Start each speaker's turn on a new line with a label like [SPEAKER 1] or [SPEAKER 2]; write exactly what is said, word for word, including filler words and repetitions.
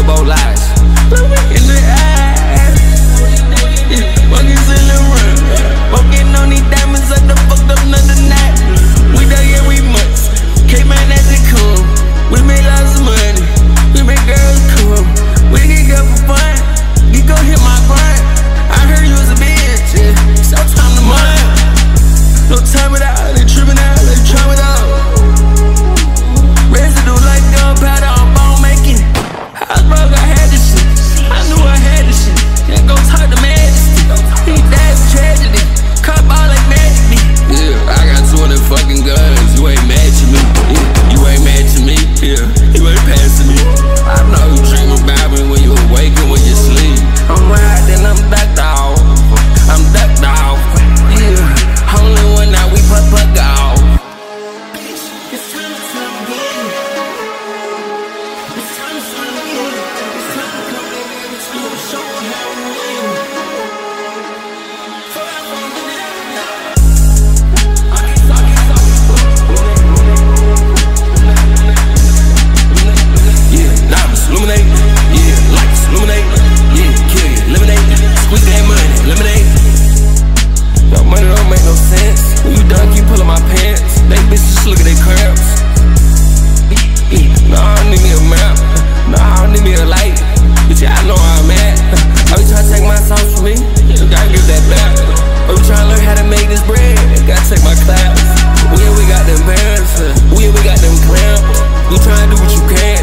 [SPEAKER 1] both lies. Look me in the eyes. Yeah, buckets in the run. Fucking on these diamonds like the fucked up another night. We done, yeah, we must. Came in as it come. We make lots of money. We make girls come. We get good for fun. You gon' hit my grind. I heard you was a bitch, yeah. So time to mine. No time without, they trippin' out, they try it out. Residue like gunpowder on bone making. House broke, I had this shit. I knew I had this shit. Can't go talk to majesty. He died tragedy. Cop all like magic me. Yeah, I got two hundred fucking guns. You ain't matching me. Yeah, you ain't matching me. Yeah, you ain't passing me. I know you dream about me when you awake and when you sleep. I'm right, then I'm ducked off. I'm ducked off. Yeah. Only one now we put put off. It's time to come again. It's time to come again. It's time to come again. It's time to show how we win. Yeah, diamonds illuminate. Yeah, lights illuminate. Yeah, kill you, eliminate. Squeeze that money, eliminate. Your money don't make no sense. When you done, keep pulling my pants. They bitches just look at they cramps. Nah, I don't need me a map. Nah, I don't need me a light. Bitch, yeah, I know where I'm at. Are you trying to take my sauce from me? You gotta give that back. Are you trying to learn how to make this bread? You gotta take my class. We we got them bands. We we got them clamps. You trying to do what you can.